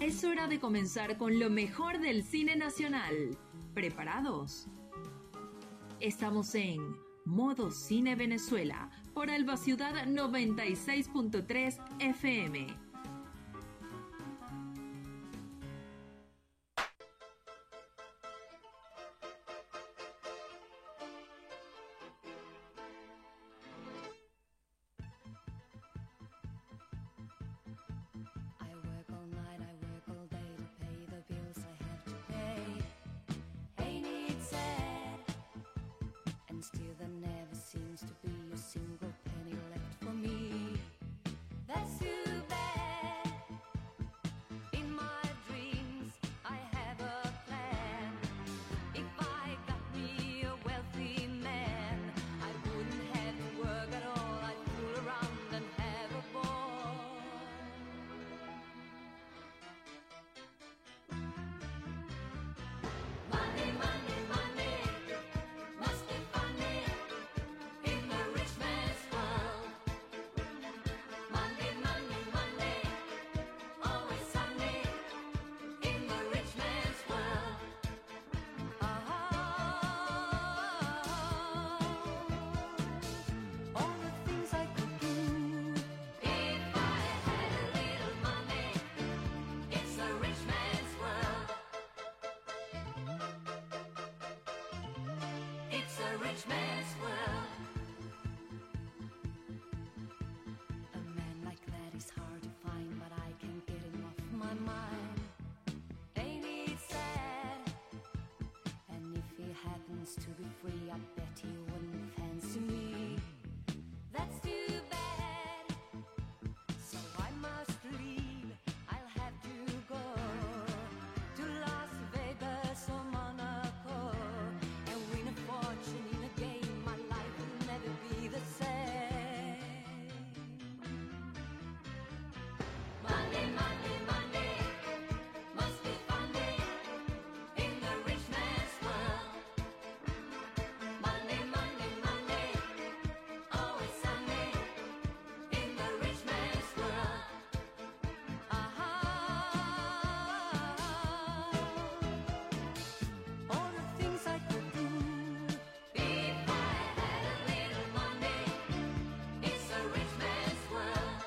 Es hora de comenzar con lo mejor del cine nacional. ¿Preparados? Estamos en Modo Cine Venezuela por Alba Ciudad 96.3 FM. To be free, I bet he wouldn't fancy me. That's too bad. So I must leave. I'll have to go to Las Vegas or Monaco and win a fortune in a game. My life will never be the same. Monday, Monday, Monday must be fun day in the rich man's world. Monday, Monday, Monday, always Sunday in the rich man's world. All the things I could do if I had a little money. It's a rich man's world.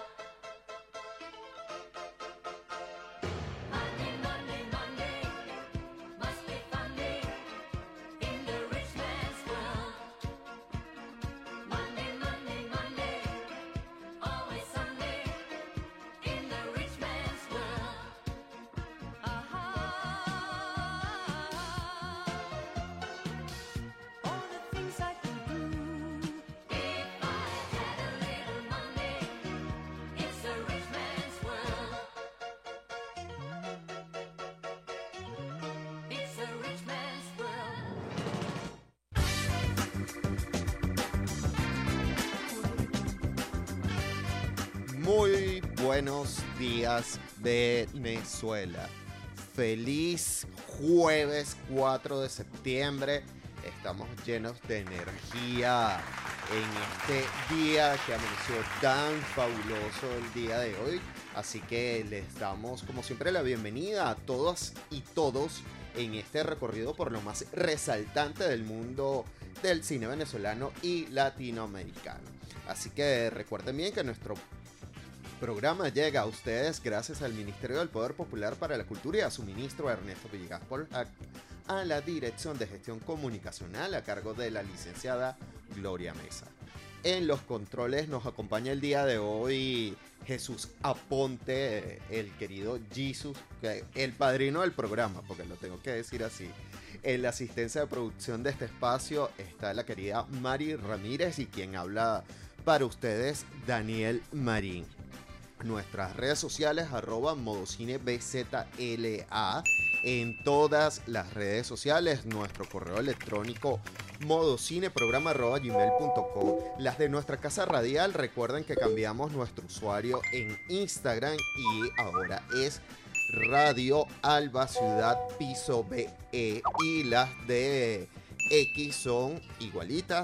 Monday, Monday, Monday must be fun day in the rich man's world. Monday, Monday, Monday, always Sunday in the rich man's world. All the things I could do if I had a little money. It's a rich man's world. It's a rich man's world. Muy buenos días, Venezuela. Feliz jueves 4 de septiembre. Estamos llenos de energía en este día que amaneció tan fabuloso el día de hoy. Así que les damos, como siempre, la bienvenida a todas y todos en este recorrido por lo más resaltante del mundo del cine venezolano y latinoamericano. Así que recuerden bien que nuestro programa llega a ustedes gracias al Ministerio del Poder Popular para la Cultura y a su ministro Ernesto Villegas Polhac, a la Dirección de Gestión Comunicacional a cargo de la licenciada Gloria Mesa. En los controles nos acompaña el día de hoy Jesús Aponte, el querido Jesus, el padrino del programa, porque lo tengo que decir así. En la asistencia de producción de este espacio está la querida Mari Ramírez y quien habla para ustedes, Daniel Marín. Nuestras redes sociales, @ModoCineBZLA, en todas las redes sociales, nuestro correo electrónico modocineprograma@gmail.com. Las de nuestra casa radial, recuerden que cambiamos nuestro usuario en Instagram y ahora es Radio Alba Ciudad Piso BE, y las de X son igualitas,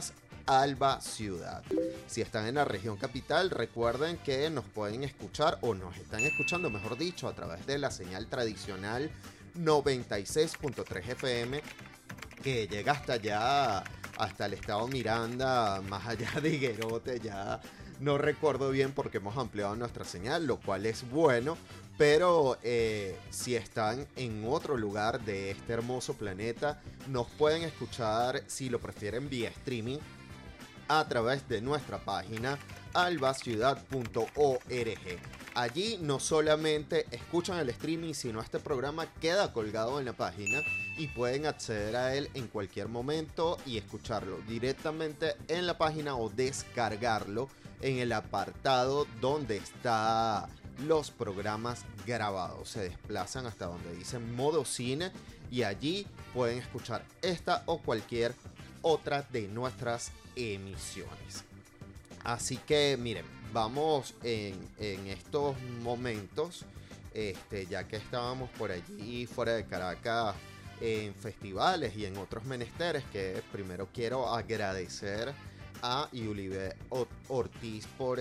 Alba Ciudad. Si están en la región capital, recuerden que nos pueden escuchar, o nos están escuchando, mejor dicho, a través de la señal tradicional 96.3 FM, que llega hasta allá, hasta el estado Miranda, más allá de Higuerote. Ya no recuerdo bien porque hemos ampliado nuestra señal, lo cual es bueno. Pero si están en otro lugar de este hermoso planeta, nos pueden escuchar, si lo prefieren, vía streaming a través de nuestra página albaciudad.org. Allí no solamente escuchan el streaming, sino este programa queda colgado en la página y pueden acceder a él en cualquier momento y escucharlo directamente en la página o descargarlo en el apartado donde está los programas grabados. Se desplazan hasta donde dicen modo cine y allí pueden escuchar esta o cualquier otra de nuestras emisiones. Así que miren, vamos en estos momentos, ya que estábamos por allí fuera de Caracas en festivales y en otros menesteres, que primero quiero agradecer a Yulibe Ortiz por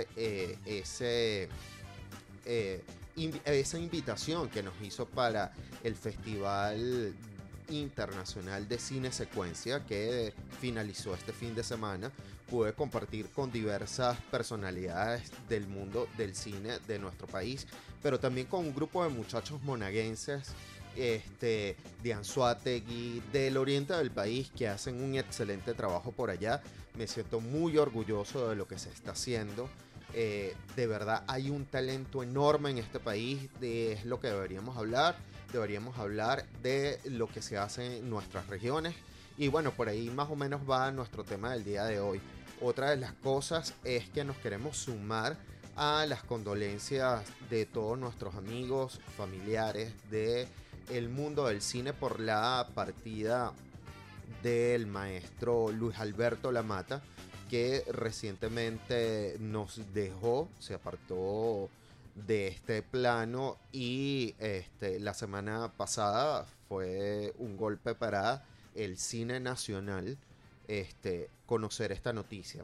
esa invitación que nos hizo para el Festival Internacional de Cine Secuencia, que finalizó este fin de semana. Pude compartir con diversas personalidades del mundo del cine de nuestro país, pero también con un grupo de muchachos monaguenses de Anzoátegui, del oriente del país, que hacen un excelente trabajo por allá. Me siento muy orgulloso de lo que se está haciendo. De verdad hay un talento enorme en este país, es lo que deberíamos hablar de lo que se hace en nuestras regiones. Y bueno, por ahí más o menos va nuestro tema del día de hoy. Otra de las cosas es que nos queremos sumar a las condolencias de todos nuestros amigos, familiares del mundo del cine por la partida del maestro Luis Alberto Lamata, que recientemente nos dejó, se apartó de este plano y la semana pasada fue un golpe para el cine nacional conocer esta noticia.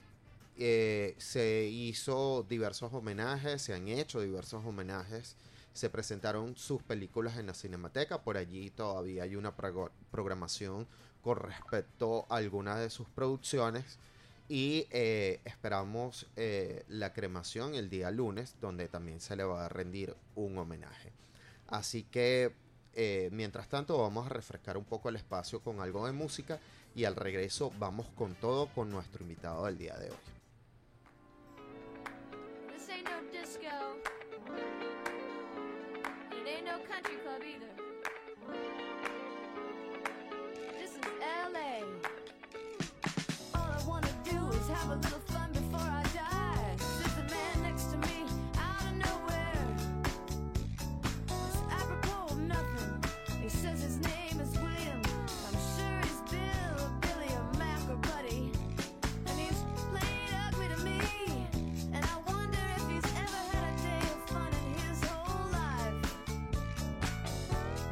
Se hizo diversos homenajes, se han hecho diversos homenajes, se presentaron sus películas en la Cinemateca, por allí todavía hay una programación con respecto a algunas de sus producciones. Y esperamos la cremación el día lunes, donde también se le va a rendir un homenaje. Así que mientras tanto vamos a refrescar un poco el espacio con algo de música y al regreso vamos con todo con nuestro invitado del día de hoy. This ain't no disco. It ain't no country club either. This is LA. Have a little fun before I die. There's a man next to me out of nowhere. It's apropos of nothing. He says his name is William. I'm sure he's Bill or Billy or Mac or Buddy. And he's played ugly to me. And I wonder if he's ever had a day of fun in his whole life.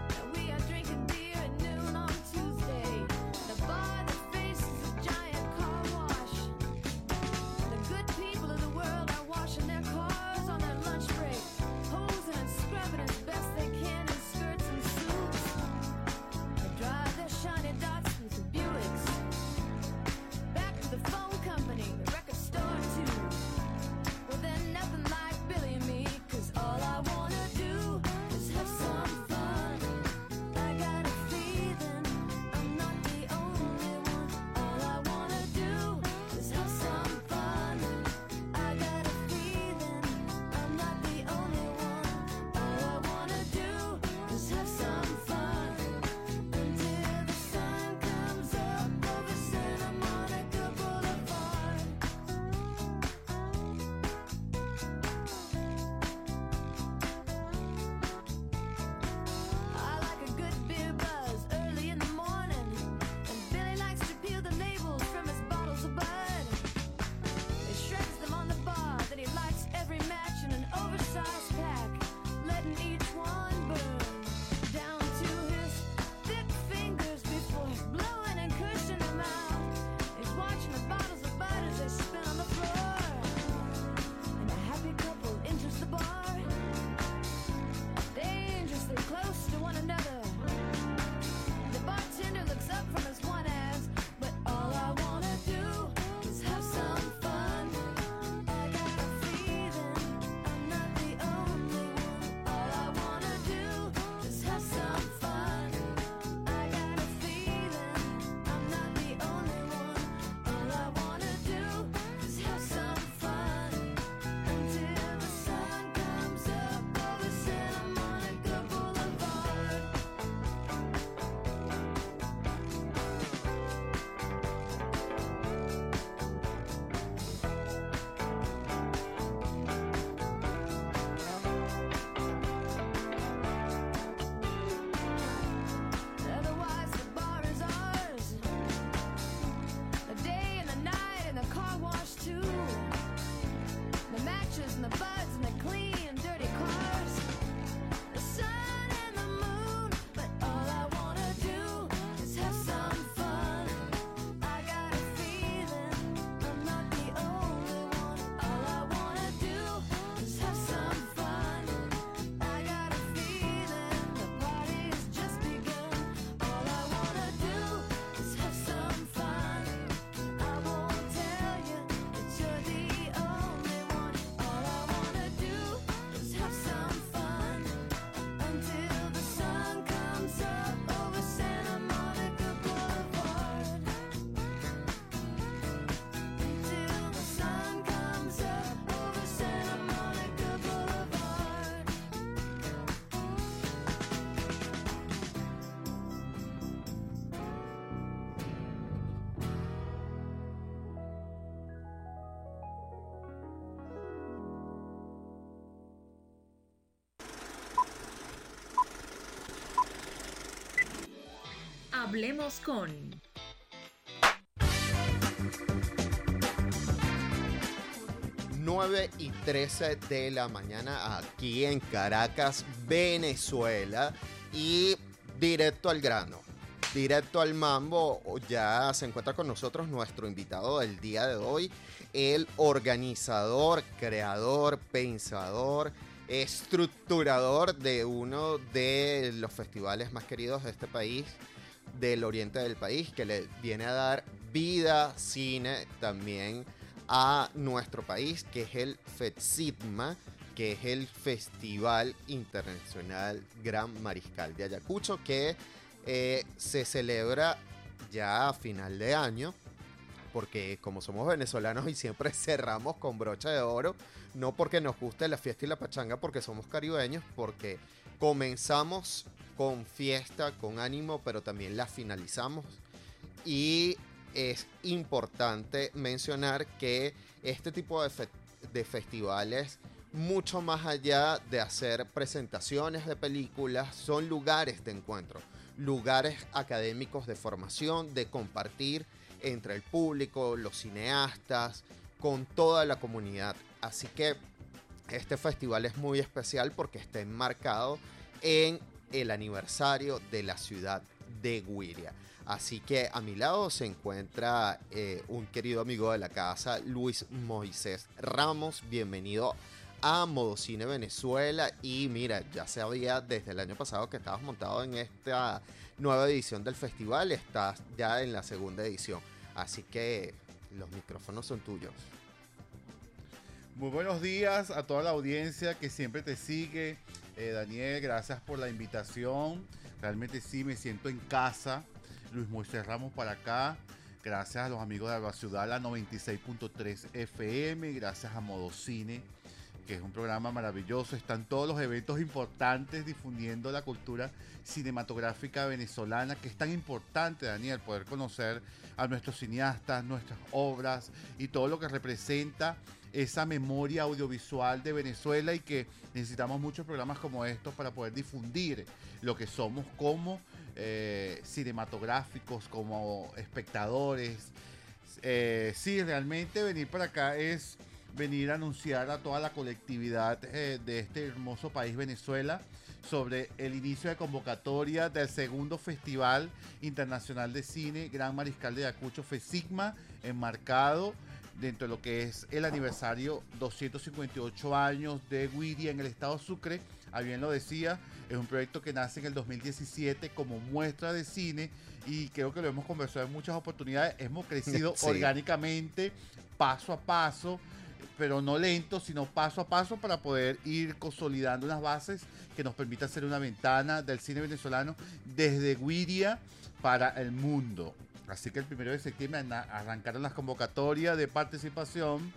Hablemos con... 9:13 de la mañana aquí en Caracas, Venezuela, y directo al grano, directo al mambo. Ya se encuentra con nosotros nuestro invitado del día de hoy, el organizador, creador, pensador, estructurador de uno de los festivales más queridos de este país, del oriente del país, que le viene a dar vida, cine también a nuestro país, que es el FEDCITMA, que es el Festival Internacional Gran Mariscal de Ayacucho, que se celebra ya a final de año, porque como somos venezolanos y siempre cerramos con brocha de oro, no porque nos guste la fiesta y la pachanga, porque somos caribeños, porque comenzamos con fiesta, con ánimo, pero también la finalizamos. Y es importante mencionar que este tipo de festivales, mucho más allá de hacer presentaciones de películas, son lugares de encuentro, lugares académicos de formación, de compartir entre el público, los cineastas, con toda la comunidad. Así que este festival es muy especial porque está enmarcado en el aniversario de la ciudad de Güiria. Así que a mi lado se encuentra un querido amigo de la casa, Luis Moisés Ramos. Bienvenido a Modo Cine Venezuela. Y mira, ya sabía desde el año pasado que estabas montado en esta nueva edición del festival. Estás ya en la segunda edición. Así que los micrófonos son tuyos. Muy buenos días a toda la audiencia que siempre te sigue. Daniel, gracias por la invitación. Realmente sí me siento en casa. Luis Moisés Ramos para acá. Gracias a los amigos de Alba Ciudad, la 96.3 FM. Gracias a Modo Cine, que es un programa maravilloso. Están todos los eventos importantes difundiendo la cultura cinematográfica venezolana, que es tan importante, Daniel, poder conocer a nuestros cineastas, nuestras obras y todo lo que representa esa memoria audiovisual de Venezuela, y que necesitamos muchos programas como estos para poder difundir lo que somos como cinematográficos, como espectadores. Sí, realmente venir para acá es venir a anunciar a toda la colectividad de este hermoso país Venezuela sobre el inicio de convocatoria del segundo Festival Internacional de Cine Gran Mariscal de Ayacucho, FEDCITMA, enmarcado dentro de lo que es el aniversario 258 años de Güiria en el estado Sucre. A bien lo decía, es un proyecto que nace en el 2017 como muestra de cine, y creo que lo hemos conversado en muchas oportunidades. Hemos crecido Sí. orgánicamente, paso a paso, pero no lento, sino paso a paso, para poder ir consolidando unas bases que nos permitan ser una ventana del cine venezolano desde Güiria para el mundo. Así que el 1 de septiembre arrancaron las convocatorias de participación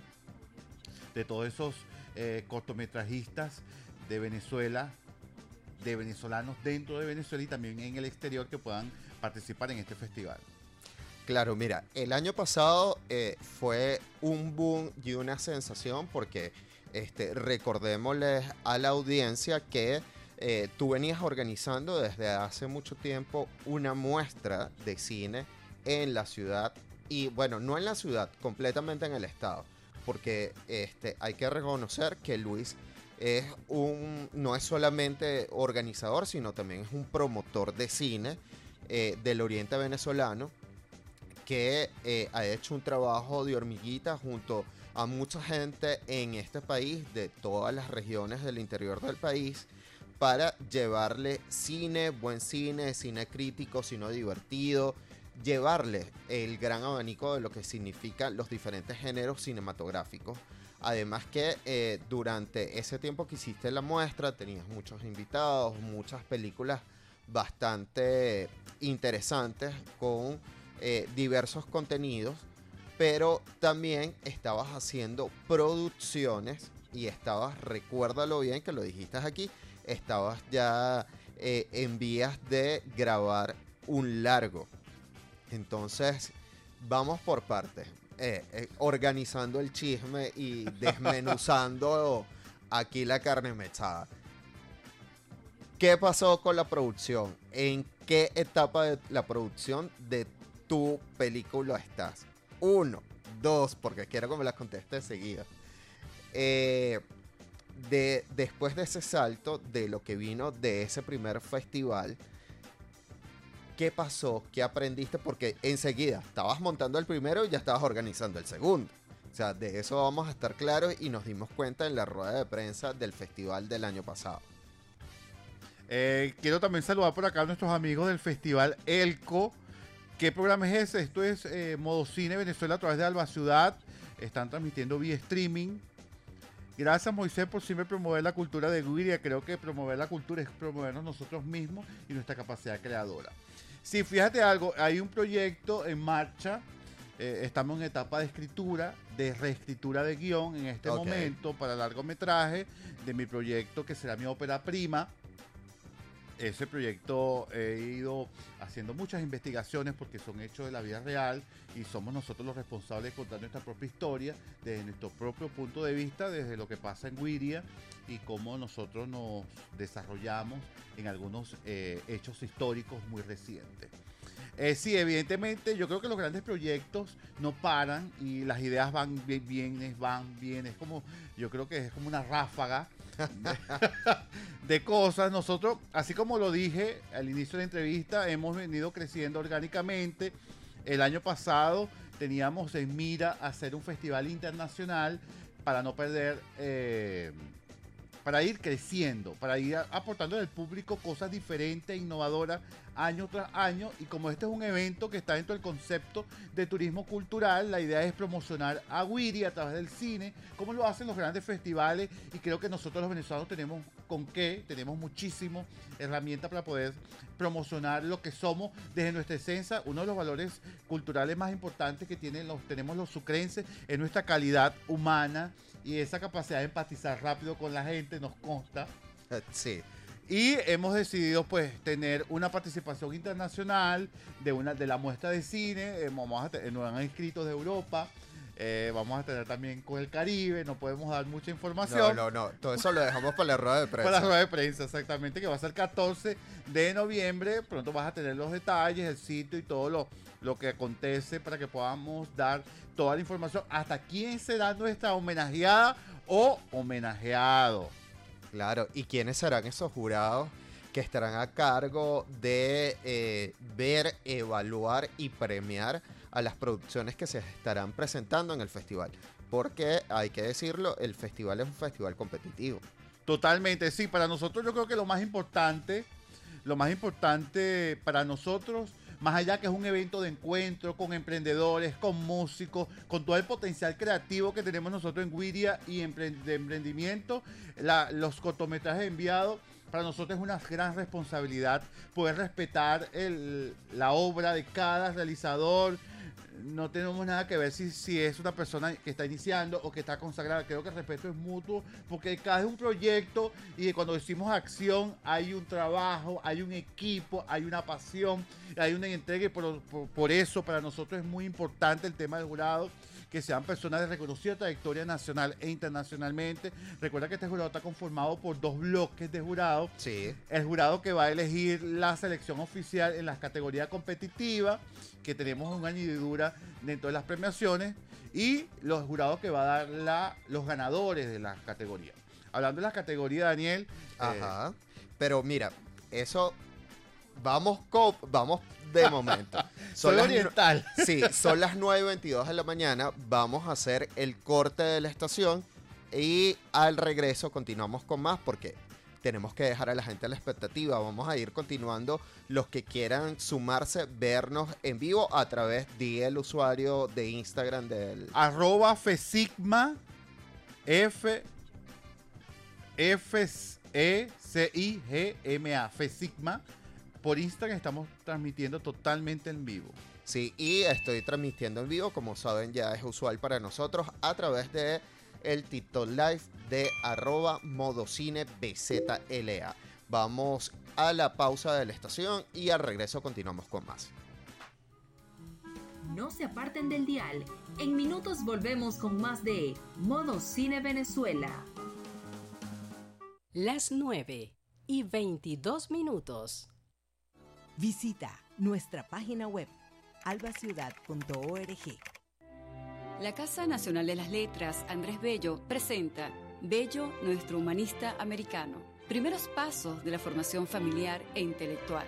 de todos esos cortometrajistas de Venezuela, de venezolanos dentro de Venezuela y también en el exterior, que puedan participar en este festival. Claro, mira, el año pasado fue un boom y una sensación porque recordémosles a la audiencia que tú venías organizando desde hace mucho tiempo una muestra de cine en la ciudad, y bueno, no en la ciudad, completamente en el estado, porque hay que reconocer que Luis no es solamente organizador, sino también es un promotor de cine del oriente venezolano, que ha hecho un trabajo de hormiguita junto a mucha gente en este país, de todas las regiones del interior del país, para llevarle cine, buen cine, cine crítico, cine divertido, llevarle el gran abanico de lo que significan los diferentes géneros cinematográficos. Además que durante ese tiempo que hiciste la muestra tenías muchos invitados, muchas películas bastante interesantes con diversos contenidos, pero también estabas haciendo producciones y estabas, recuérdalo bien que lo dijiste aquí, estabas ya en vías de grabar un largo. Entonces, vamos por partes. Organizando el chisme y desmenuzando aquí la carne mechada. ¿Qué pasó con la producción? ¿En qué etapa de la producción de tu película estás. 1, 2, porque quiero que me las contestes seguida. Después de ese salto, de lo que vino de ese primer festival, ¿qué pasó? ¿Qué aprendiste? Porque enseguida estabas montando el primero y ya estabas organizando el segundo. O sea, de eso vamos a estar claros y nos dimos cuenta en la rueda de prensa del festival del año pasado. Quiero también saludar por acá a nuestros amigos del Festival Elco. ¿Qué programa es ese? Esto es Modo Cine Venezuela a través de Alba Ciudad. Están transmitiendo vía streaming. Gracias, Moisés, por siempre promover la cultura de Guiria. Creo que promover la cultura es promovernos nosotros mismos y nuestra capacidad creadora. Sí, fíjate algo, hay un proyecto en marcha. Estamos en etapa de escritura, de reescritura de guión en este momento para largometraje de mi proyecto que será mi ópera prima. Ese proyecto he ido haciendo muchas investigaciones porque son hechos de la vida real y somos nosotros los responsables de contar nuestra propia historia desde nuestro propio punto de vista, desde lo que pasa en Guiria y cómo nosotros nos desarrollamos en algunos hechos históricos muy recientes. Sí, evidentemente yo creo que los grandes proyectos no paran y las ideas van bien, es como, yo creo que es como una ráfaga de cosas. Nosotros, así como lo dije al inicio de la entrevista, hemos venido creciendo orgánicamente. El año pasado teníamos en mira hacer un festival internacional para no perder, para ir creciendo, para ir aportando al público cosas diferentes, innovadoras, año tras año. Y como este es un evento que está dentro del concepto de turismo cultural, la idea es promocionar a Guiria a través del cine, como lo hacen los grandes festivales. Y creo que nosotros los venezolanos tenemos tenemos muchísimas herramientas para poder promocionar lo que somos desde nuestra esencia. Uno de los valores culturales más importantes que tenemos los sucrenses es nuestra calidad humana y esa capacidad de empatizar rápido con la gente, nos consta. Sí. Y hemos decidido pues tener una participación internacional de la muestra de cine. Nos han inscrito de Europa. Vamos a tener también con el Caribe. No podemos dar mucha información. No. Todo eso lo dejamos para la rueda de prensa. Para la rueda de prensa, exactamente, que va a ser el 14 de noviembre. Pronto vas a tener los detalles, el sitio y todo lo que acontece para que podamos dar toda la información. Hasta quién será nuestra homenajeada o homenajeado. Claro, ¿y quiénes serán esos jurados que estarán a cargo de ver, evaluar y premiar a las producciones que se estarán presentando en el festival? Porque, hay que decirlo, el festival es un festival competitivo. Totalmente, sí. Para nosotros yo creo que lo más importante para nosotros, más allá que es un evento de encuentro con emprendedores, con músicos, con todo el potencial creativo que tenemos nosotros en Guiria y de emprendimiento, los cortometrajes enviados, para nosotros es una gran responsabilidad poder respetar la obra de cada realizador. No tenemos nada que ver si es una persona que está iniciando o que está consagrada. Creo que el respeto es mutuo, porque cada es un proyecto y cuando decimos acción hay un trabajo, hay un equipo, hay una pasión, hay una entrega y por eso para nosotros es muy importante el tema del jurado, que sean personas de reconocida trayectoria nacional e internacionalmente. Recuerda que este jurado está conformado por 2 bloques de jurados. Sí. El jurado que va a elegir la selección oficial en las categorías competitivas, que tenemos una añadidura dentro de las premiaciones, y los jurados que va a dar los ganadores de las categorías. Hablando de las categorías, Daniel. Ajá. Pero mira, eso vamos de momento. Soy oriental. Sí, son las 9:22 de la mañana. Vamos a hacer el corte de la estación y al regreso continuamos con más porque tenemos que dejar a la gente a la expectativa. Vamos a ir continuando. Los que quieran sumarse, vernos en vivo a través del usuario de Instagram del @fesigma FECIGMA Fesigma. Por Instagram estamos transmitiendo totalmente en vivo. Sí, y estoy transmitiendo en vivo, como saben ya es usual para nosotros, a través de el TikTok Live de @modocinebzla. Vamos a la pausa de la estación y al regreso continuamos con más. No se aparten del dial. En minutos volvemos con más de Modo Cine Venezuela. Las 9:22. Visita nuestra página web albaciudad.org. La Casa Nacional de las Letras, Andrés Bello, presenta Bello, nuestro humanista americano. Primeros pasos de la formación familiar e intelectual.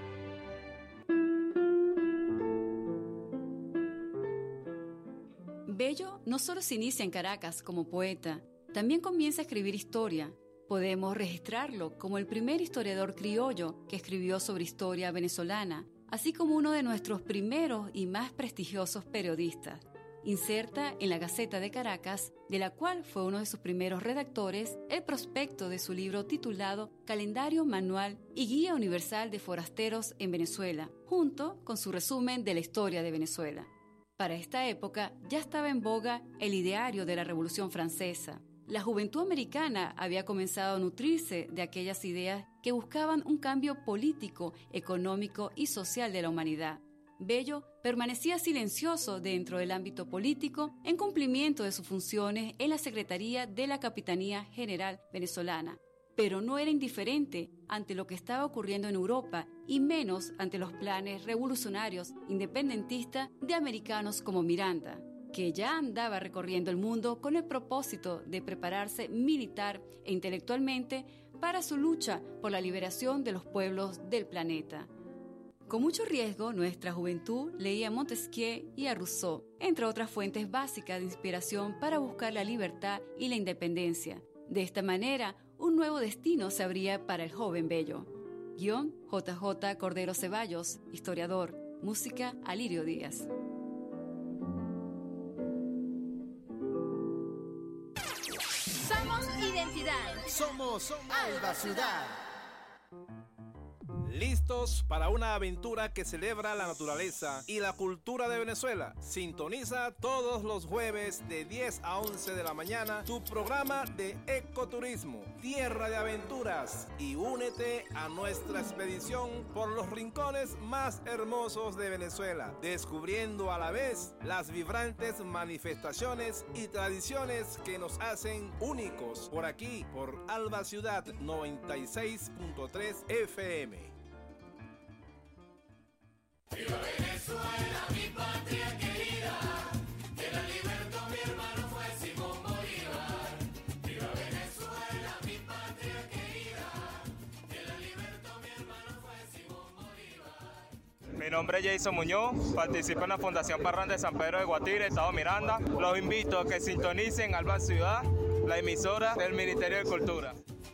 Bello no solo se inicia en Caracas como poeta, también comienza a escribir historia. Podemos registrarlo como el primer historiador criollo que escribió sobre historia venezolana, así como uno de nuestros primeros y más prestigiosos periodistas. Inserta en la Gaceta de Caracas, de la cual fue uno de sus primeros redactores, el prospecto de su libro titulado Calendario Manual y Guía Universal de Forasteros en Venezuela, junto con su resumen de la historia de Venezuela. Para esta época ya estaba en boga el ideario de la Revolución Francesa. La juventud americana había comenzado a nutrirse de aquellas ideas que buscaban un cambio político, económico y social de la humanidad. Bello permanecía silencioso dentro del ámbito político en cumplimiento de sus funciones en la Secretaría de la Capitanía General venezolana, pero no era indiferente ante lo que estaba ocurriendo en Europa y menos ante los planes revolucionarios independentistas de americanos como Miranda, que ya andaba recorriendo el mundo con el propósito de prepararse militar e intelectualmente para su lucha por la liberación de los pueblos del planeta. Con mucho riesgo, nuestra juventud leía a Montesquieu y a Rousseau, entre otras fuentes básicas de inspiración para buscar la libertad y la independencia. De esta manera, un nuevo destino se abría para el joven Bello. Guión JJ Cordero Ceballos, historiador. Música Alirio Díaz. Somos identidad. Somos Alba Ciudad. Listos para una aventura que celebra la naturaleza y la cultura de Venezuela. Sintoniza todos los jueves de 10 a 11 de la mañana tu programa de ecoturismo, Tierra de Aventuras, y únete a nuestra expedición por los rincones más hermosos de Venezuela, descubriendo a la vez las vibrantes manifestaciones y tradiciones que nos hacen únicos por aquí, por Alba Ciudad 96.3 FM. ¡Viva Venezuela, mi patria querida! Que la libertó mi hermano fue Simón Bolívar. ¡Viva Venezuela, mi patria querida! Que la libertó mi hermano fue Simón Bolívar. Mi nombre es Jason Muñoz, participo en la Fundación Parrán de San Pedro de Guatire, Estado Miranda. Los invito a que sintonicen Alba Ciudad, la emisora del Ministerio de Cultura.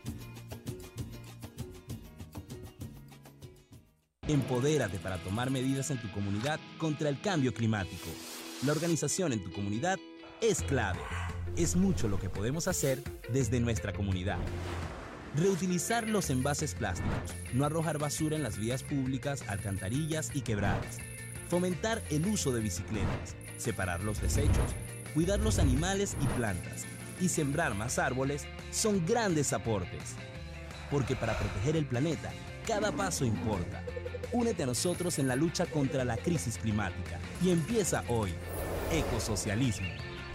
Empodérate para tomar medidas en tu comunidad contra el cambio climático. La organización en tu comunidad es clave. Es mucho lo que podemos hacer desde nuestra comunidad. Reutilizar los envases plásticos, no arrojar basura en las vías públicas, alcantarillas y quebradas. Fomentar el uso de bicicletas, separar los desechos, cuidar los animales y plantas y sembrar más árboles son grandes aportes. Porque para proteger el planeta, cada paso importa. Únete a nosotros en la lucha contra la crisis climática y empieza hoy. Ecosocialismo.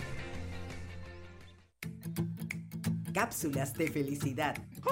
Cápsulas de felicidad.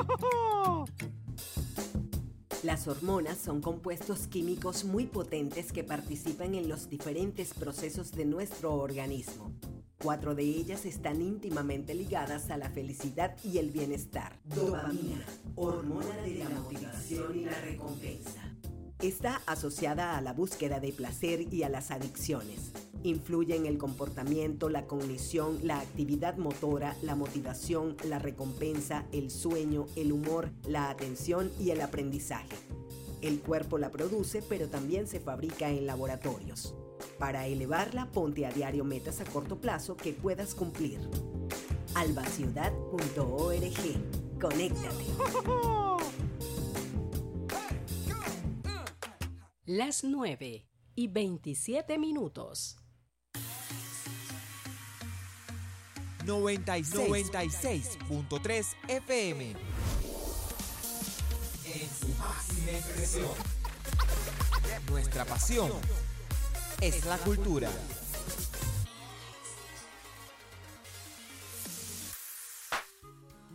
Las hormonas son compuestos químicos muy potentes que participan en los diferentes procesos de nuestro organismo. 4 de ellas están íntimamente ligadas a la felicidad y el bienestar. Dopamina, hormona de la motivación y la recompensa. Está asociada a la búsqueda de placer y a las adicciones. Influye en el comportamiento, la cognición, la actividad motora, la motivación, la recompensa, el sueño, el humor, la atención y el aprendizaje. El cuerpo la produce, pero también se fabrica en laboratorios. Para elevarla, ponte a diario metas a corto plazo que puedas cumplir. albaciudad.org. Conéctate. Las 9:27. 96.3 FM. En su máxima expresión. Nuestra pasión es la cultura.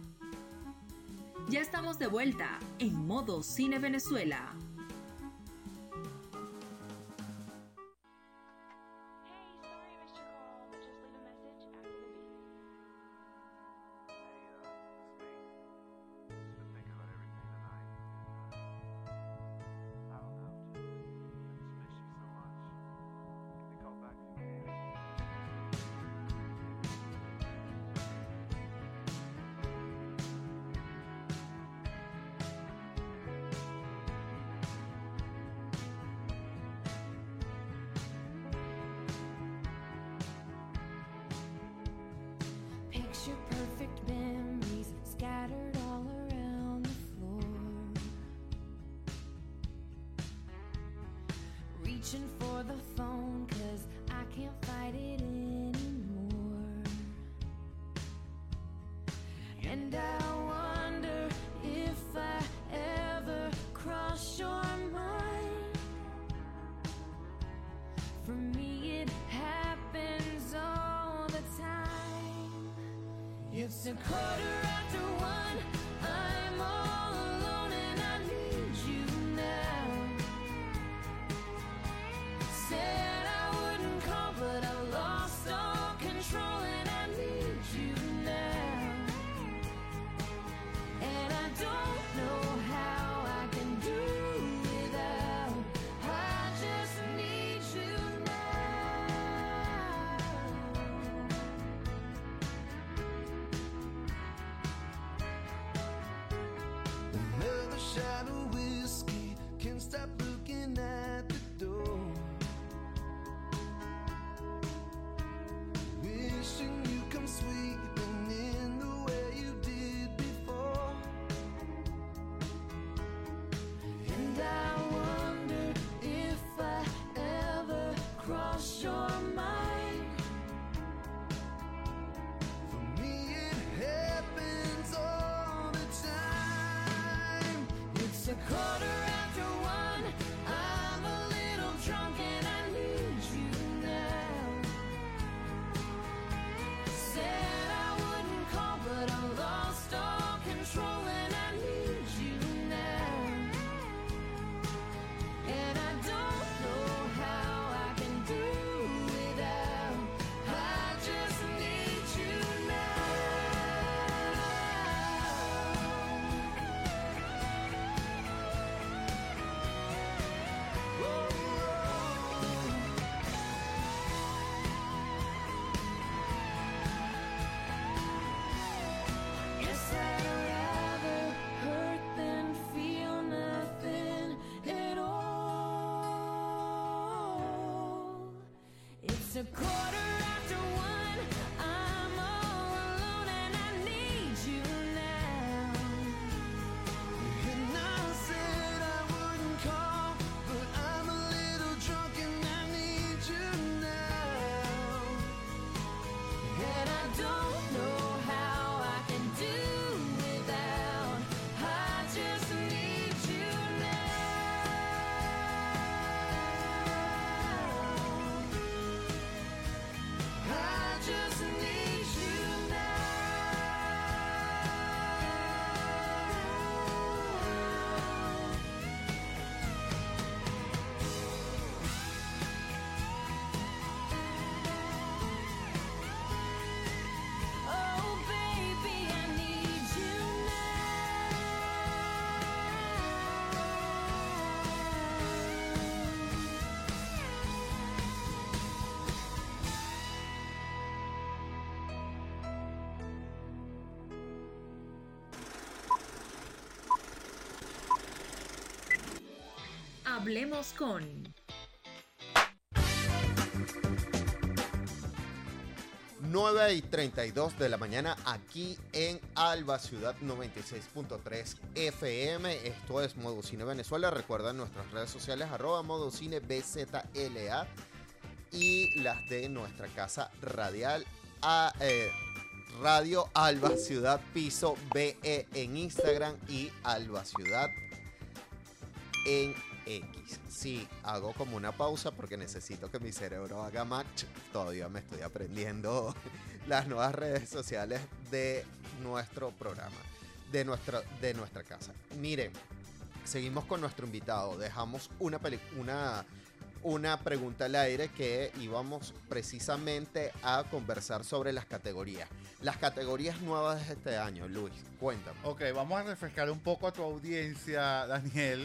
Ya estamos de vuelta en Modo Cine Venezuela. Picture perfect memories scattered all around the floor. Reaching for the phone 'cause I can't fight it anymore. And I wonder if I ever cross your mind. For me it happens all the time. It's a quarter after one, I'm all alone and I need you now. Said I wouldn't call but I lost all control and I need you now. And I don't know how I can do without. I just need you now. Another shot of whiskey, can't stop looking at the door. Wishing you come sweeping in the way you did before. And I wonder if I ever cross your mind. For me it happens all the time. It's a quarter after one, I'm a little drunk and I need you now. Said I wouldn't call but I lost all control and I need you now. And I don't know how I can do without. I just need you Guess I'd rather hurt than feel nothing at all. It's a quarter after one, I'm all alone and I need you now. And I said I wouldn't call, but I'm a little drunk and I need you now. And I don't know how I can do without. I just need you now. I just need you now. Oh baby, I need you Hablemos con 9:32 de la mañana aquí en Alba Ciudad 96.3 FM. Esto es Modo Cine Venezuela. Recuerda nuestras redes sociales @ModoCineBZLA y las de nuestra casa radial Radio Alba Ciudad Piso BE en Instagram y Alba Ciudad en X. Sí, hago como una pausa porque necesito que mi cerebro haga match. Todavía me estoy aprendiendo las nuevas redes sociales de nuestro programa, de nuestra casa. Miren, seguimos con nuestro invitado. Dejamos una pregunta al aire que íbamos precisamente a conversar sobre las categorías. Las categorías nuevas de este año, Luis, cuéntame. Ok, vamos a refrescar un poco a tu audiencia, Daniel.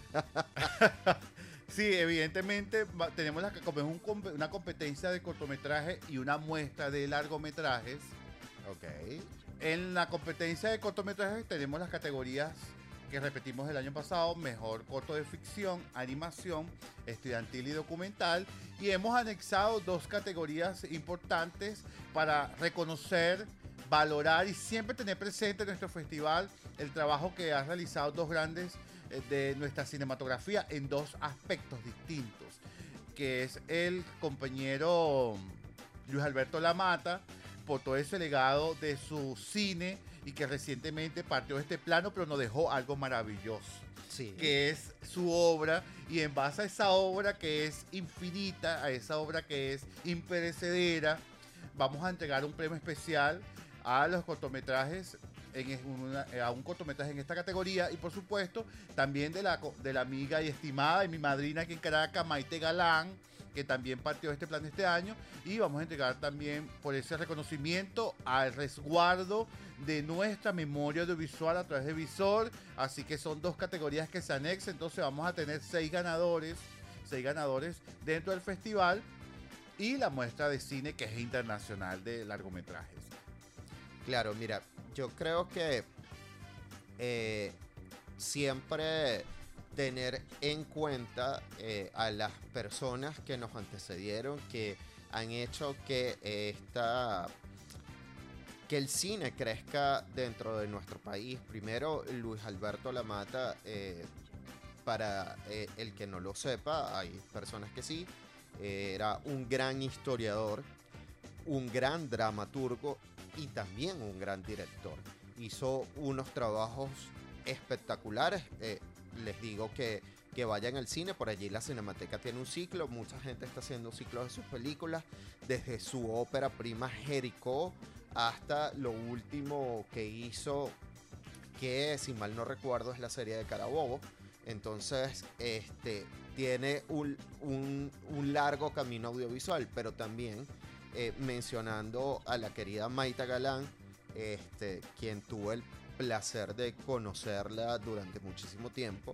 Sí, evidentemente tenemos una competencia de cortometraje y una muestra de largometrajes. Ok. En la competencia de cortometrajes tenemos las categorías que repetimos el año pasado: mejor corto de ficción, animación, estudiantil y documental. Y hemos anexado dos categorías importantes para reconocer valorar y siempre tener presente en nuestro festival el trabajo que han realizado dos grandes de nuestra cinematografía en dos aspectos distintos, que es el compañero Luis Alberto Lamata, por todo ese legado de su cine y que recientemente partió de este plano, pero nos dejó algo maravilloso, Sí. que es su obra, y en base a esa obra que es infinita, a esa obra que es imperecedera, vamos a entregar un premio especial a los cortometrajes, a un cortometraje en esta categoría, y por supuesto también de la amiga y estimada y mi madrina aquí en Caracas, Maite Galán, que también partió de este plan este año, y vamos a entregar también por ese reconocimiento al resguardo de nuestra memoria audiovisual a través de Visor. Así que son dos categorías que se anexan, entonces vamos a tener 6 ganadores dentro del festival, y la muestra de cine que es internacional de largometrajes. Claro, mira, yo creo que siempre tener en cuenta a las personas que nos antecedieron, que han hecho que que el cine crezca dentro de nuestro país. Primero, Luis Alberto Lamata, para el que no lo sepa, hay personas que sí, era un gran historiador, un gran dramaturgo y también un gran director. Hizo unos trabajos espectaculares. Les digo que vayan al cine, por allí la Cinemateca tiene un ciclo, mucha gente está haciendo ciclos de sus películas, desde su ópera prima Jericó hasta lo último que hizo, que si mal no recuerdo es la serie de Carabobo. Entonces tiene un largo camino audiovisual, pero también mencionando a la querida Maite Galán, quien tuvo el placer de conocerla durante muchísimo tiempo.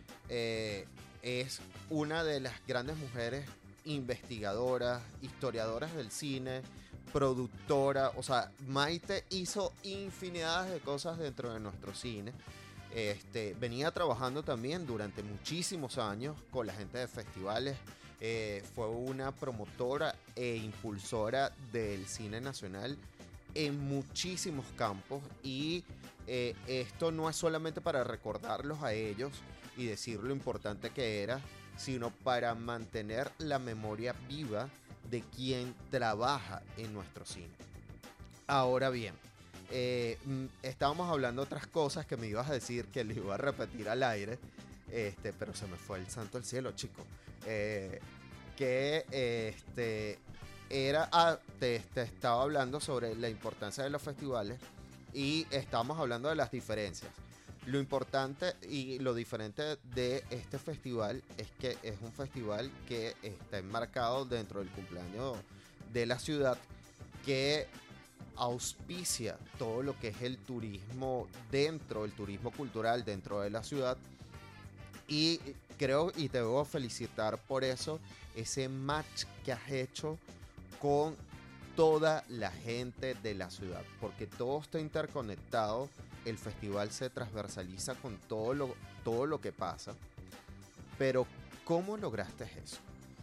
Es una de las grandes mujeres investigadoras, historiadoras del cine, productora. O sea, Maite hizo infinidad de cosas dentro de nuestro cine. Venía trabajando también durante muchísimos años con la gente de festivales. Fue una promotora e impulsora del cine nacional en muchísimos campos, y esto no es solamente para recordarlos a ellos y decir lo importante que era, sino para mantener la memoria viva de quien trabaja en nuestro cine. Ahora bien, estábamos hablando de otras cosas que me ibas a decir que le iba a repetir al aire, pero se me fue el santo al cielo, chico. Te estaba hablando sobre la importancia de los festivales y estábamos hablando de las diferencias. Lo importante y lo diferente de este festival es que es un festival que está enmarcado dentro del cumpleaños de la ciudad, que auspicia todo lo que es el turismo el turismo cultural dentro de la ciudad. Y creo, y te debo felicitar por eso, ese match que has hecho con toda la gente de la ciudad, porque todo está interconectado. El festival se transversaliza con todo lo que pasa. Pero ¿cómo lograste eso?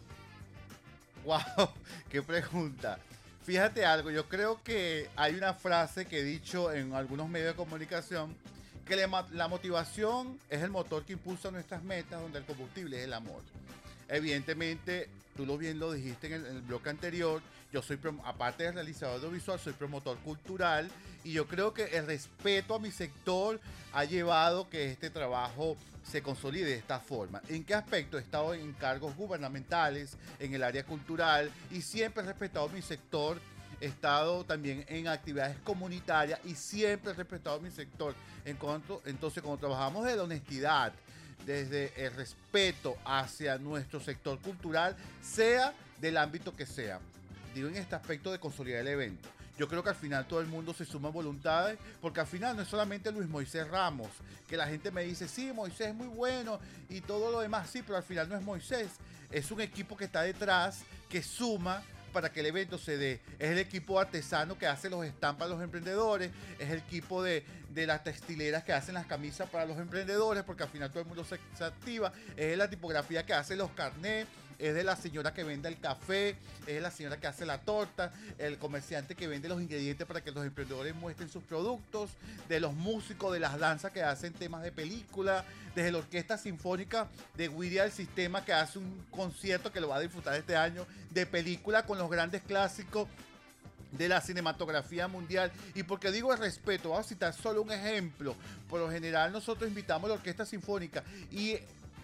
¡Wow! ¡Qué pregunta! Fíjate algo, yo creo que hay una frase que he dicho en algunos medios de comunicación, que la motivación es el motor que impulsa nuestras metas, donde el combustible es el amor. Evidentemente, tú bien lo dijiste en el bloque anterior, yo soy, aparte de realizador audiovisual, soy promotor cultural, y yo creo que el respeto a mi sector ha llevado que este trabajo se consolide de esta forma. ¿En qué aspecto? He estado en cargos gubernamentales, en el área cultural, y siempre he respetado mi sector. He estado también en actividades comunitarias y siempre he respetado mi sector. Entonces, cuando trabajamos de la honestidad, desde el respeto hacia nuestro sector cultural, sea del ámbito que sea, digo en este aspecto de consolidar el evento, yo creo que al final todo el mundo se suma voluntades, porque al final no es solamente Luis Moisés Ramos, que la gente me dice, sí, Moisés es muy bueno y todo lo demás, sí, pero al final no es Moisés, es un equipo que está detrás, que suma para que el evento se dé. Es el equipo artesano que hace los estampas a los emprendedores, es el equipo de las textileras que hacen las camisas para los emprendedores, porque al final todo el mundo se activa, es la tipografía que hace los carnets, es de la señora que vende el café, es de la señora que hace la torta, el comerciante que vende los ingredientes para que los emprendedores muestren sus productos, de los músicos, de las danzas que hacen temas de película, desde la Orquesta Sinfónica de Guiria del Sistema, que hace un concierto que lo va a disfrutar este año de película con los grandes clásicos de la cinematografía mundial. Y porque digo el respeto, vamos a citar solo un ejemplo. Por lo general nosotros invitamos a la Orquesta Sinfónica y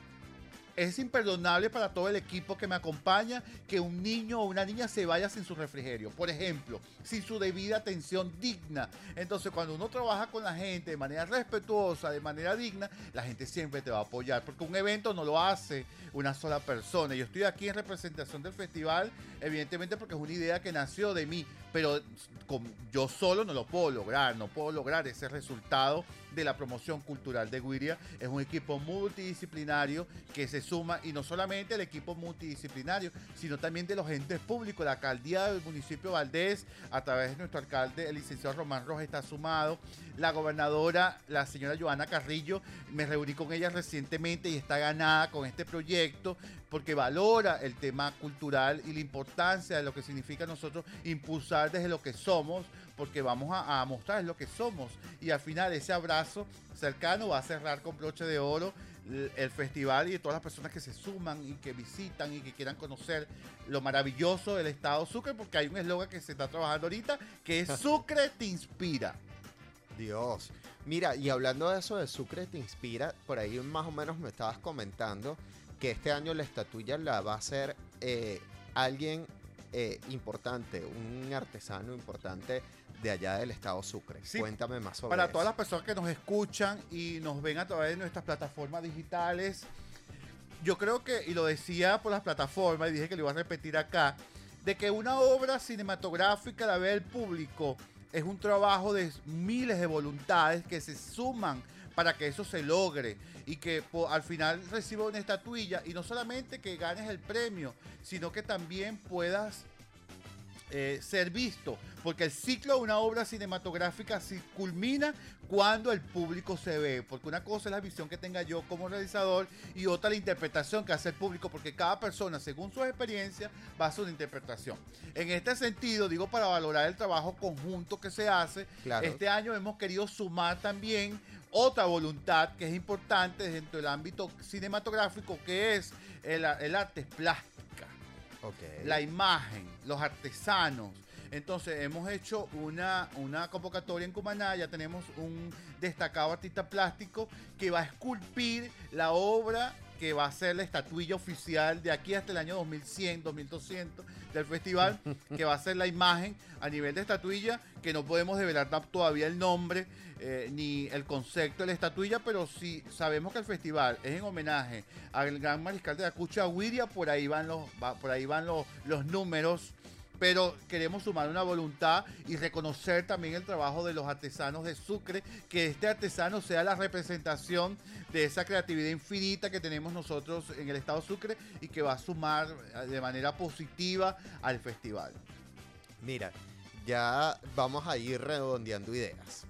es imperdonable para todo el equipo que me acompaña que un niño o una niña se vaya sin su refrigerio, por ejemplo, sin su debida atención digna. Entonces, cuando uno trabaja con la gente de manera respetuosa, de manera digna, la gente siempre te va a apoyar, porque un evento no lo hace una sola persona. Yo estoy aquí en representación del festival, evidentemente porque es una idea que nació de mí, pero yo solo no lo puedo lograr, no puedo lograr ese resultado de la promoción cultural de Guiria. Es un equipo multidisciplinario que se suma, y no solamente el equipo multidisciplinario, sino también de los entes públicos. La alcaldía del municipio de Valdés, a través de nuestro alcalde, el licenciado Román Rojas, está sumado. La gobernadora, la señora Joana Carrillo, me reuní con ella recientemente y está ganada con este proyecto porque valora el tema cultural y la importancia de lo que significa nosotros impulsar desde lo que somos, porque vamos a mostrar lo que somos, y al final ese abrazo cercano va a cerrar con broche de oro el festival, y de todas las personas que se suman y que visitan y que quieran conocer lo maravilloso del estado Sucre, porque hay un eslogan que se está trabajando ahorita que es Sucre te inspira. Dios. Mira, y hablando de eso de Sucre te inspira, por ahí más o menos me estabas comentando que este año la estatuilla la va a hacer alguien importante, un artesano importante de allá del estado Sucre. Sí, cuéntame más sobre para eso. todas las personas que nos escuchan y nos ven a través de nuestras plataformas digitales, yo creo que, y lo decía por las plataformas y dije que lo iba a repetir acá, de que una obra cinematográfica la ve el público es un trabajo de miles de voluntades que se suman para que eso se logre y que al final reciba una estatuilla, y no solamente que ganes el premio, sino que también puedas ser visto, porque el ciclo de una obra cinematográfica se culmina cuando el público se ve, porque una cosa es la visión que tenga yo como realizador y otra la interpretación que hace el público, porque cada persona según su experiencia va a hacer una interpretación. En este sentido, digo, para valorar el trabajo conjunto que se hace, Claro. Este año hemos querido sumar también otra voluntad que es importante dentro del ámbito cinematográfico, que es el arte plástica. Okay. La imagen, los artesanos. Entonces hemos hecho una convocatoria en Cumaná, ya tenemos un destacado artista plástico que va a esculpir la obra que va a ser la estatuilla oficial de aquí hasta el año 2100, 2200 del festival, que va a ser la imagen a nivel de estatuilla, que no podemos develar todavía el nombre ni el concepto de la estatuilla, pero sí sabemos que el festival es en homenaje al gran mariscal de Ayacucho, Guiria, por ahí van los números. Pero queremos sumar una voluntad y reconocer también el trabajo de los artesanos de Sucre, que este artesano sea la representación de esa creatividad infinita que tenemos nosotros en el estado Sucre y que va a sumar de manera positiva al festival. Mira, ya vamos a ir redondeando ideas.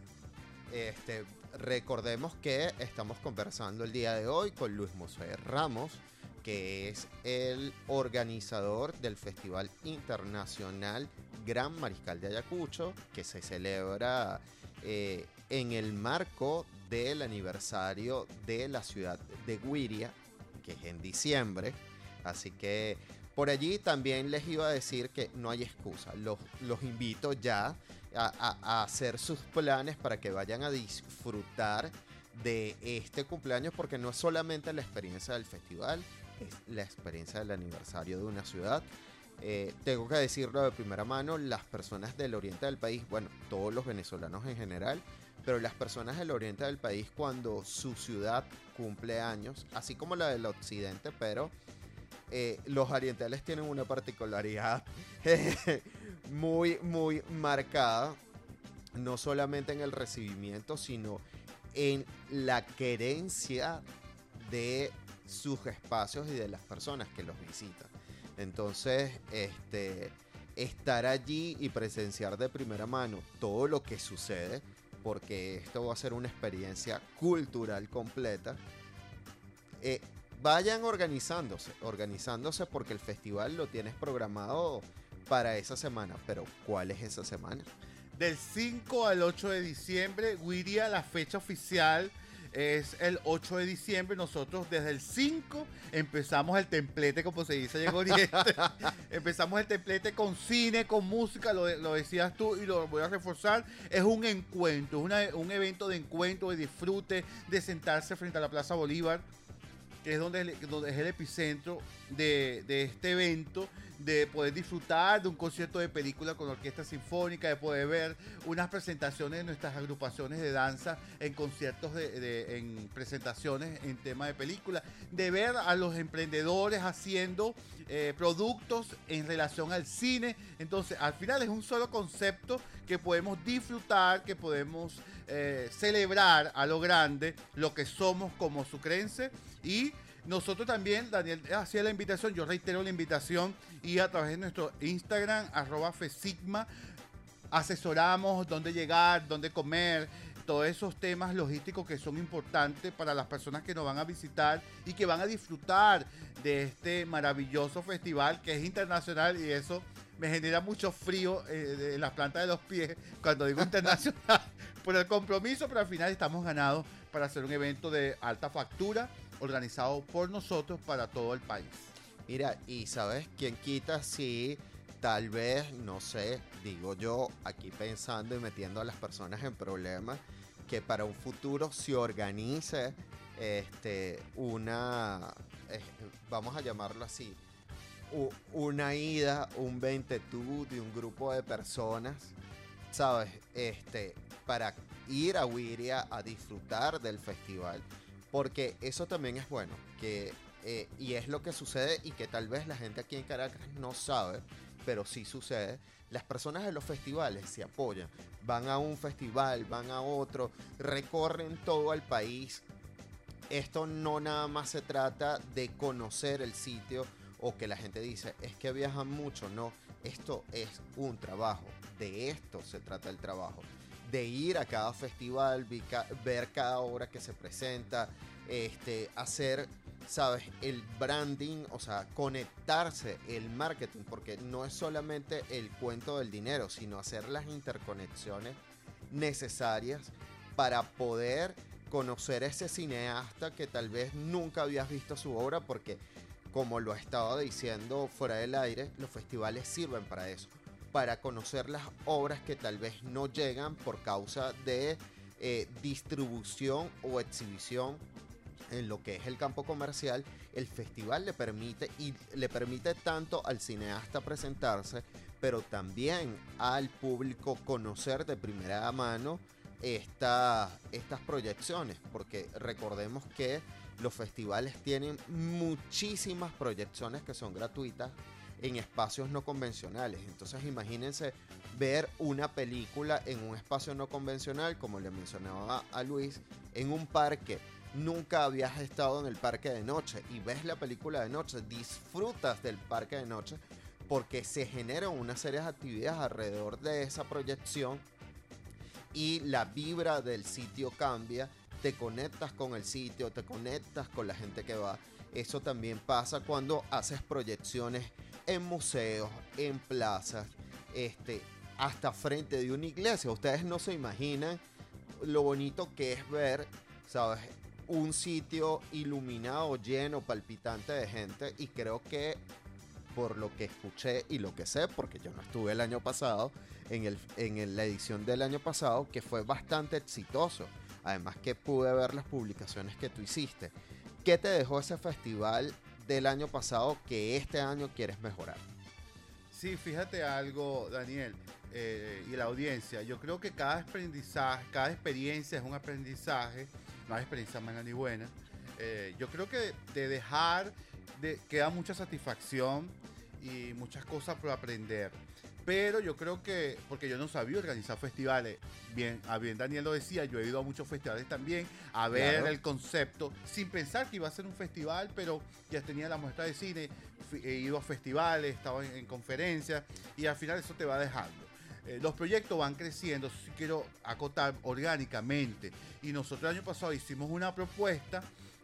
Recordemos que estamos conversando el día de hoy con Luis Mosé Ramos, que es el organizador del Festival Internacional Gran Mariscal de Ayacucho, que se celebra en el marco del aniversario de la ciudad de Guiria, que es en diciembre. Así que por allí también les iba a decir que no hay excusa. Los invito ya a hacer sus planes para que vayan a disfrutar de este cumpleaños, porque no es solamente la experiencia del festival, es la experiencia del aniversario de una ciudad. Tengo que decirlo de primera mano, las personas del oriente del país, bueno, todos los venezolanos en general, pero las personas del oriente del país, cuando su ciudad cumple años, así como la del occidente, pero los orientales tienen una particularidad muy, muy marcada, no solamente en el recibimiento, sino en la querencia de sus espacios y de las personas que los visitan. Entonces, estar allí y presenciar de primera mano todo lo que sucede, porque esto va a ser una experiencia cultural completa, vayan organizándose porque el festival lo tienes programado para esa semana. Pero ¿cuál es esa semana? Del 5 al 8 de diciembre, Wiria, la fecha oficial es el 8 de diciembre. Nosotros desde el 5 empezamos el templete, como se dice allá en Oriente. Empezamos el templete con cine, con música, lo decías tú y lo voy a reforzar. Es un encuentro, un evento de encuentro, de disfrute, de sentarse frente a la Plaza Bolívar, que es donde es el epicentro de este evento, de poder disfrutar de un concierto de película con orquesta sinfónica, de poder ver unas presentaciones de nuestras agrupaciones de danza en conciertos, en presentaciones en tema de película, de ver a los emprendedores haciendo productos en relación al cine. Entonces, al final es un solo concepto que podemos disfrutar, que podemos celebrar a lo grande lo que somos como sucrense. Y nosotros también, Daniel hacía la invitación, yo reitero la invitación, y a través de nuestro Instagram, @fesigma, asesoramos dónde llegar, dónde comer, todos esos temas logísticos que son importantes para las personas que nos van a visitar y que van a disfrutar de este maravilloso festival que es internacional, y eso me genera mucho frío en las plantas de los pies cuando digo internacional por el compromiso, pero al final estamos ganados para hacer un evento de alta factura organizado por nosotros para todo el país. Mira, y ¿sabes quién quita si tal vez, no sé, digo yo, aquí pensando y metiendo a las personas en problemas, que para un futuro se organice vamos a llamarlo así, una ida, un ventetú de un grupo de personas, ¿sabes? Para ir a Wiria a disfrutar del festival, porque eso también es bueno, y es lo que sucede y que tal vez la gente aquí en Caracas no sabe, pero sí sucede. Las personas de los festivales se apoyan, van a un festival, van a otro, recorren todo el país. Esto no nada más se trata de conocer el sitio o que la gente dice, es que viajan mucho. No, esto es un trabajo, de esto se trata el trabajo. De ir a cada festival, ver cada obra que se presenta, hacer, ¿sabes? El branding, o sea, conectarse, el marketing, porque no es solamente el cuento del dinero, sino hacer las interconexiones necesarias para poder conocer a ese cineasta que tal vez nunca habías visto su obra, porque como lo estaba diciendo fuera del aire, los festivales sirven para eso, para conocer las obras que tal vez no llegan por causa de distribución o exhibición en lo que es el campo comercial. El festival le permite tanto al cineasta presentarse, pero también al público conocer de primera mano estas proyecciones, porque recordemos que los festivales tienen muchísimas proyecciones que son gratuitas en espacios no convencionales. Entonces imagínense ver una película en un espacio no convencional, como le mencionaba a Luis, en un parque. Nunca habías estado en el parque de noche y ves la película de noche, disfrutas del parque de noche porque se generan una serie de actividades alrededor de esa proyección y la vibra del sitio cambia, te conectas con el sitio, te conectas con la gente que va. Eso también pasa cuando haces proyecciones en museos, en plazas, hasta frente de una iglesia. Ustedes no se imaginan lo bonito que es ver, ¿sabes?, un sitio iluminado, lleno, palpitante de gente. Y creo que por lo que escuché y lo que sé, porque yo no estuve el año pasado, en la edición del año pasado, que fue bastante exitoso. Además que pude ver las publicaciones que tú hiciste. ¿Qué te dejó ese festival del año pasado que este año quieres mejorar? Sí, fíjate algo, Daniel, y la audiencia. Yo creo que cada aprendizaje, cada experiencia es un aprendizaje. No hay experiencia mala ni buena. Yo creo que de dejar queda mucha satisfacción y muchas cosas por aprender. Pero yo creo que, porque yo no sabía organizar festivales, bien Daniel lo decía, yo he ido a muchos festivales también a ver Claro. el concepto, sin pensar que iba a ser un festival, pero ya tenía la muestra de cine, he ido a festivales, estaba en conferencias, y al final eso te va dejando. Los proyectos van creciendo, eso sí quiero acotar orgánicamente. Y nosotros el año pasado hicimos una propuesta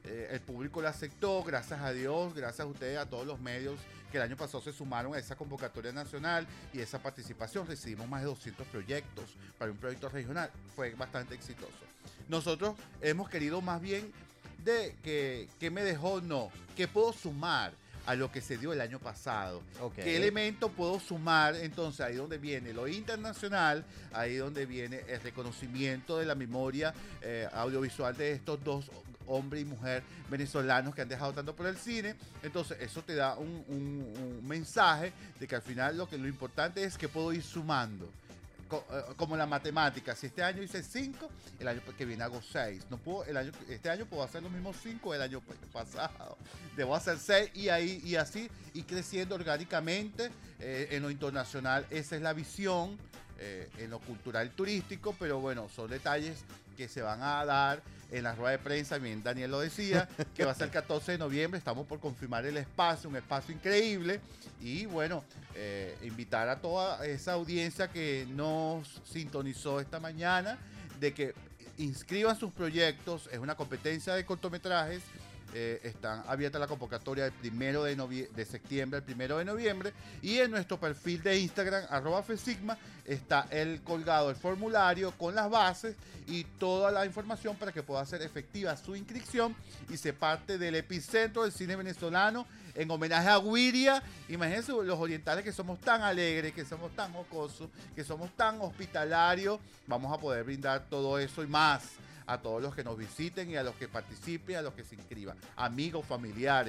el público lo aceptó, gracias a Dios, gracias a ustedes, a todos los medios que el año pasado se sumaron a esa convocatoria nacional y esa participación. Recibimos más de 200 proyectos para un proyecto regional. Fue bastante exitoso. Nosotros hemos querido más bien de que me dejó, no, que puedo sumar a lo que se dio el año pasado. Ok. ¿Qué elemento puedo sumar? Entonces, ahí donde viene lo internacional, ahí donde viene el reconocimiento de la memoria audiovisual de estos dos hombre y mujer venezolanos que han dejado tanto por el cine. Entonces eso te da un mensaje de que al final lo importante es que puedo ir sumando. Como la matemática, si este año hice 5, el año que viene hago 6. No puedo, este año puedo hacer los mismos 5 del año pasado. Debo hacer 6 y así y creciendo orgánicamente en lo internacional. Esa es la visión, en lo cultural turístico, pero bueno, son detalles que se van a dar en la rueda de prensa. Bien, Daniel lo decía, que va a ser el 14 de noviembre. Estamos por confirmar el espacio, un espacio increíble. Y bueno, invitar a toda esa audiencia que nos sintonizó esta mañana de que inscriban sus proyectos. Es una competencia de cortometrajes. Están abierta la convocatoria del 1 de septiembre al 1 de noviembre, y en nuestro perfil de Instagram @fesigma está colgado el formulario con las bases y toda la información para que pueda hacer efectiva su inscripción y se parte del epicentro del cine venezolano en homenaje a Wiria. Imagínense los orientales, que somos tan alegres, que somos tan jocosos, que somos tan hospitalarios. Vamos a poder brindar todo eso y más a todos los que nos visiten y a los que participen, a los que se inscriban, amigos, familiares.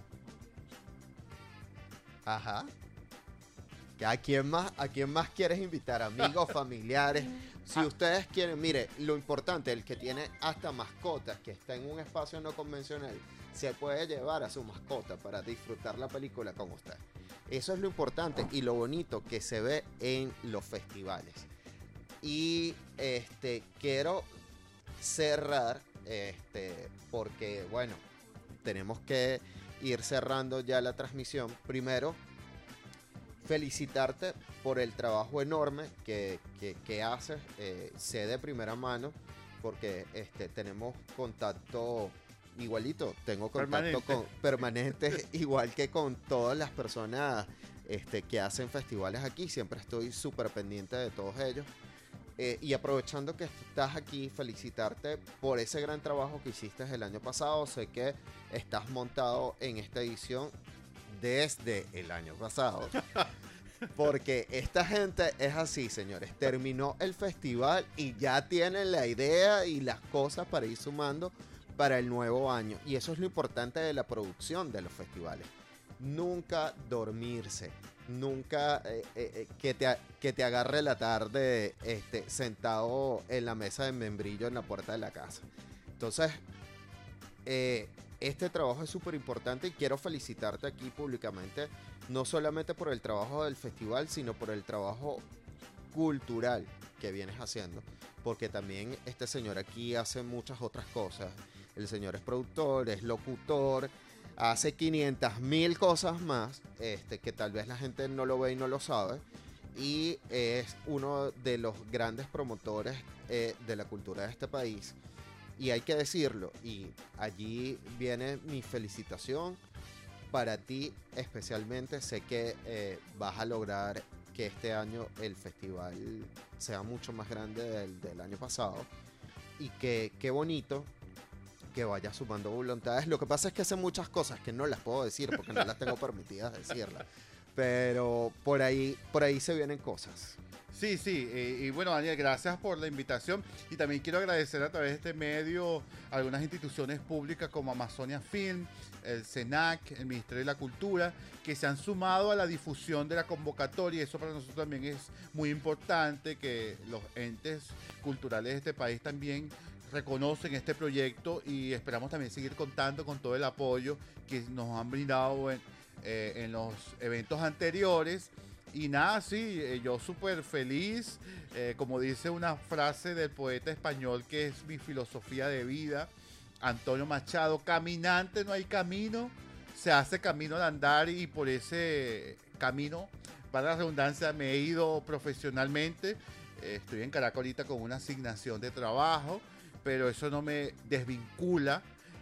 Ajá. ¿A quién más quieres invitar? Amigos, familiares. Si ustedes quieren, mire, lo importante, el que tiene hasta mascotas, que está en un espacio no convencional, se puede llevar a su mascota para disfrutar la película con usted. Eso es lo importante y lo bonito que se ve en los festivales. Y quiero cerrar, porque bueno, tenemos que ir cerrando ya la transmisión. Primero, felicitarte por el trabajo enorme que haces. Sé de primera mano porque tenemos contacto igualito, tengo contacto permanente igual que con todas las personas que hacen festivales aquí. Siempre estoy súper pendiente de todos ellos. Y aprovechando que estás aquí, felicitarte por ese gran trabajo que hiciste el año pasado. Sé que estás montado en esta edición desde el año pasado. Porque esta gente es así, señores. Terminó el festival y ya tienen la idea y las cosas para ir sumando para el nuevo año. Y eso es lo importante de la producción de los festivales. Nunca dormirse. Nunca que te agarre la tarde sentado en la mesa de membrillo en la puerta de la casa. Entonces, este trabajo es súper importante y quiero felicitarte aquí públicamente, no solamente por el trabajo del festival, sino por el trabajo cultural que vienes haciendo, porque también este señor aquí hace muchas otras cosas. El señor es productor, es locutor, hace 500,000 cosas más, que tal vez la gente no lo ve y no lo sabe, y es uno de los grandes promotores de la cultura de este país, y hay que decirlo, y allí viene mi felicitación para ti especialmente. Sé que vas a lograr que este año el festival sea mucho más grande del año pasado, y que qué bonito que vaya sumando voluntades. Lo que pasa es que hace muchas cosas que no las puedo decir porque no las tengo permitidas decirlas. Pero por ahí se vienen cosas. Sí, y bueno, Daniel, gracias por la invitación. Y también quiero agradecer a través de este medio a algunas instituciones públicas como Amazonia Film, el SENAC, el Ministerio de la Cultura, que se han sumado a la difusión de la convocatoria. Y eso para nosotros también es muy importante, que los entes culturales de este país también reconocen este proyecto, y esperamos también seguir contando con todo el apoyo que nos han brindado en los eventos anteriores. Y nada, sí, yo súper feliz, como dice una frase del poeta español que es mi filosofía de vida, Antonio Machado: caminante no hay camino, se hace camino al andar. Y por ese camino, para la redundancia, me he ido profesionalmente. Estoy en Caracas ahorita con una asignación de trabajo, pero eso no me desvincula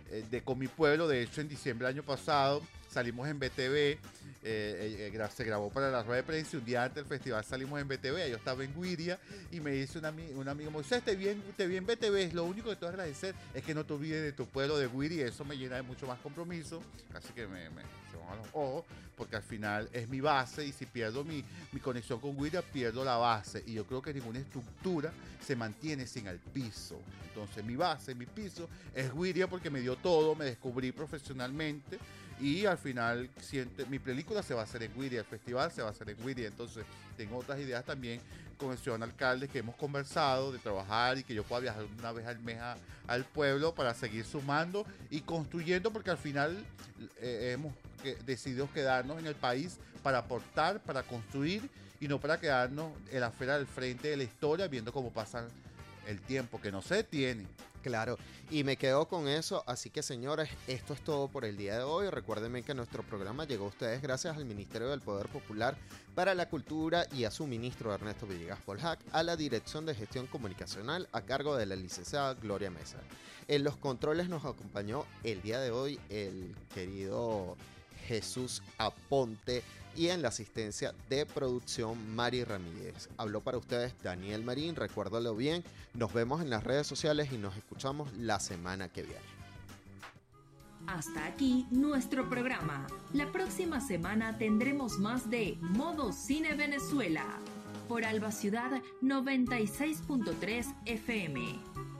con mi pueblo. De hecho, en diciembre del año pasado salimos en BTV, se grabó para la rueda de prensa y un día antes del festival salimos en BTV. Yo estaba en Guiria y me dice un amigo, Moisés, te vi en BTV, lo único que te voy a agradecer es que no te olvides de tu pueblo de Guiria, y eso me llena de mucho más compromiso, así que se me van los ojos, porque al final es mi base, y si pierdo mi conexión con Guiria, pierdo la base, y yo creo que ninguna estructura se mantiene sin el piso. Entonces mi base, mi piso es Guiria, porque me dio todo, me descubrí profesionalmente, y al final mi película se va a hacer en Guiria, el festival se va a hacer en Guiria. Entonces tengo otras ideas también con el señor alcalde que hemos conversado de trabajar, y que yo pueda viajar una vez al mes al pueblo para seguir sumando y construyendo, porque al final hemos decidido quedarnos en el país para aportar, para construir, y no para quedarnos en la esfera del frente de la historia viendo cómo pasa el tiempo, que no se detiene. Claro, y me quedo con eso, así que señores, esto es todo por el día de hoy. Recuérdenme que nuestro programa llegó a ustedes gracias al Ministerio del Poder Popular para la Cultura y a su ministro Ernesto Villegas Polhac, a la Dirección de Gestión Comunicacional a cargo de la licenciada Gloria Mesa. En los controles nos acompañó el día de hoy el querido Jesús Aponte, y en la asistencia de producción Mari Ramírez. Habló para ustedes Daniel Marín, recuérdalo bien, nos vemos en las redes sociales y nos escuchamos la semana que viene. Hasta aquí nuestro programa. La próxima semana tendremos más de Modo Cine Venezuela por Alba Ciudad 96.3 FM.